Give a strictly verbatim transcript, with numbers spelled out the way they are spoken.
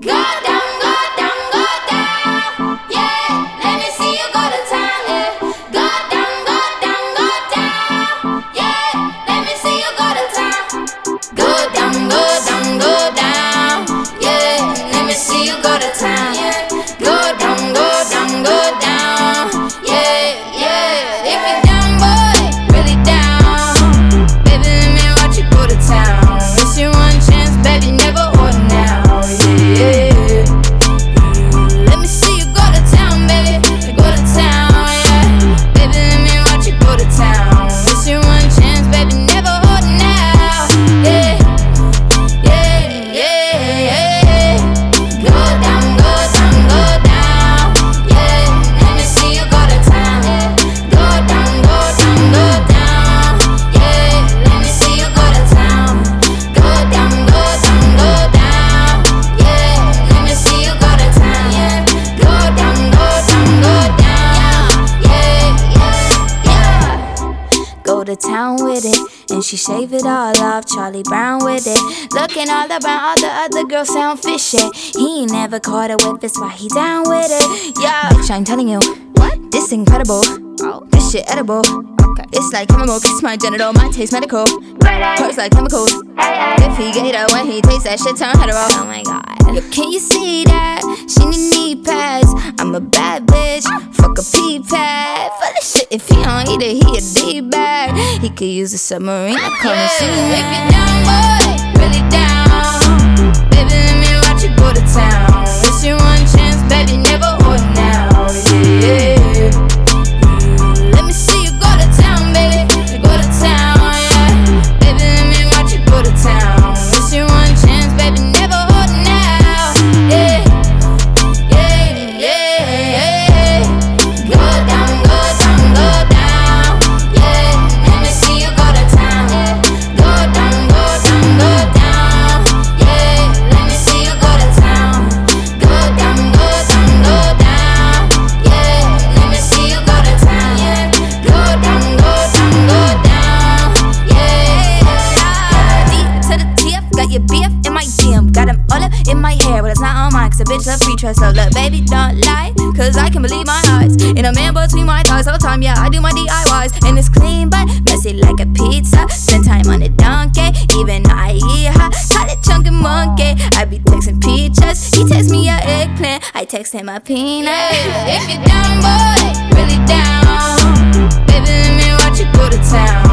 Go down, go down, go down. Yeah, let me see you go to town. Yeah, go down, go down, go down. Yeah, let me see you go to town. Go down, go down, go down. Yeah, let me see you go to town. Yeah, go down, go down, go down. Yeah, yeah. If you're down, boy, really down, baby, let me watch you go to town. It's your one chance, baby, never or now. Yeah. Let me see you go to town, baby. Go to town, yeah. Baby, let me watch you go to town. It's your one chance, baby, never or now. Yeah, yeah, yeah, yeah. Go down, go down, go down. Yeah, let me see you go to town. Yeah, go down, go down, go down. Yeah, let me see you go to town. Go down, go down, go down. Yeah, let me see you go to town. Yeah, go down, go down, go down. Yeah, yeah, yeah. Go to town with it, and she shave it all off. Charlie Brown with it, looking all around, all the other girls sound fishy. He ain't never caught a whip, that's why he down with it. Yeah, bitch, I'm telling you, what? This incredible. Oh, this shit edible. Okay, it's like chemical, kiss my genital, my taste medical. Hurts like chemicals. If he get it when he takes that shit, turn hetero. Oh my god. Yo, can you see that? She need knee pads. I'm a bad bitch. Fuck a pee pad. For this shit, if he don't eat it, he a D-bag. He could use a submarine. I come and see me. If you're down, boy, really down, baby, let me watch you go to town. It's your one chance, baby, never or now. Yeah. Let me see you go to town, baby. Go to town, yeah. Baby, let me watch you go to town. It's your one chance, baby, never or now. Yeah, yeah, yeah, yeah. Go down, go down, go down. Yeah, let me see you go to town. Yeah, go down, go down, go down. Yeah, let me see you go to town. Go down, go down, go down. Yeah, let me see you go to town. Yeah, go down, go down, go down. Yeah, D to the T F, got your B F in my D M. Got him all up in my hair, but it's not on mine, cause a bitch love free trust. So look, baby, don't lie, cause I can believe my eyes. In a man between my thighs all the time, yeah, I do my D I Ys. And it's clean, but messy like a pizza. Spend time on the donkey, even I eat her. Call it chunky monkey, I be texting peaches. He text me a eggplant, I text him a peanut. Yeah. If you're down, boy, really down, baby, let me watch you go to town.